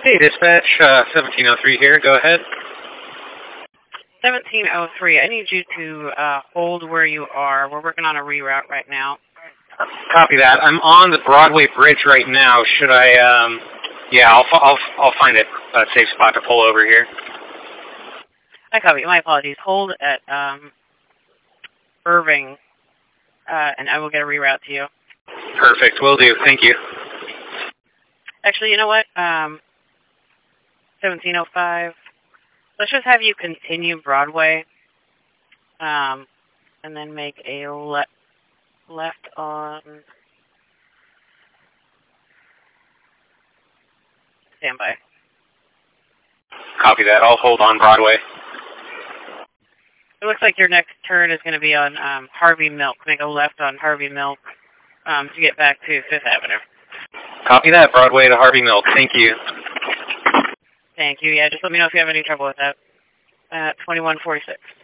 Hey, dispatch, 1703 here. Go ahead. 1703, I need you to hold where you are. We're working on a reroute right now. Copy that. I'm on the Broadway Bridge right now. Should I, I'll find a safe spot to pull over here. I copy. My apologies. Hold at Irving, and I will get a reroute to you. Perfect. Will do. Thank you. Actually, you know what? 1705. Let's just have you continue Broadway, and then make a left on standby. Copy that. I'll hold on Broadway. It looks like your next turn is going to be on Harvey Milk. Make a left on Harvey Milk to get back to 5th Avenue. Copy that. Broadway to Harvey Milk. Thank you. Thank you. Yeah, just let me know if you have any trouble with that. 2146.